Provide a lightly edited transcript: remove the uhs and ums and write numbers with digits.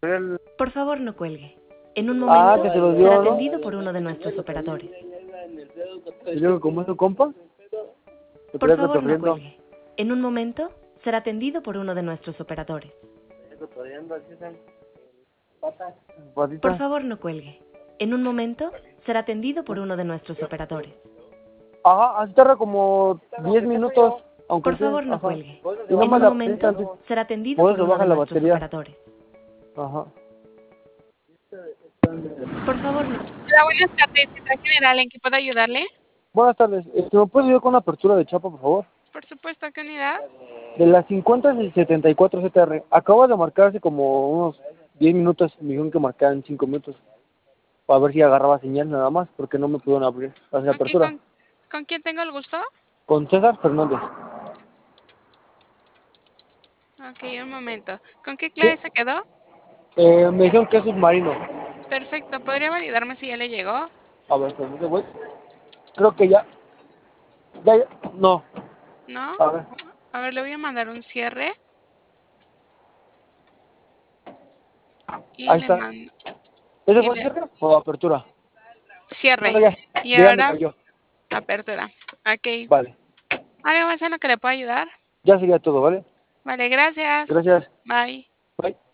Por favor, no cuelgue. En un Ah, momento que se los será dio, ¿no? atendido por uno de nuestros operadores. Y luego, como es tu compa, te Por quedas favor, no cotorreando. cuelgue. En un momento será atendido por uno de nuestros operadores. Por Patita. favor, no cuelgue. En un momento será atendido por uno de nuestros operadores. Ajá, así tarda como 10 minutos, aunque Por esté, favor, no ajá. cuelgue. Y nada En más un la presta momento antes, será atendido por por eso uno baja de la nuestros batería. operadores. Ajá. Por favor, no. Hola, buenas tardes, Central General, ¿en qué puedo ayudarle? Buenas tardes, ¿me puedes ayudar con una apertura de chapa, por favor? Por supuesto, ¿qué unidad? De las 50 y 74 CTR. Acabo de marcar hace como unos 10 minutos, me dijeron que marcara en 5 minutos. Para ver si agarraba señal nada más, porque no me pudieron abrir, hacer Ok, apertura. ¿con quién tengo el gusto? Con César Fernández. Ok, un momento. ¿Con qué Sí. clave se quedó? Me dijeron que es submarino. Perfecto, ¿podría validarme si ya le llegó? A ver, permíteme, güey. Creo que ya. No. ¿No? A ver. A ver, le voy a mandar un cierre y Ahí le está. mando... ¿Ese Y fue el le... cierre o apertura? No, no, Cierre. ya. Y Ya me ahora, cayó. apertura. Ok. Vale. ¿Algo más en lo que le puedo ayudar? Ya sería todo, ¿vale? Vale, gracias. Gracias. Bye. Bye.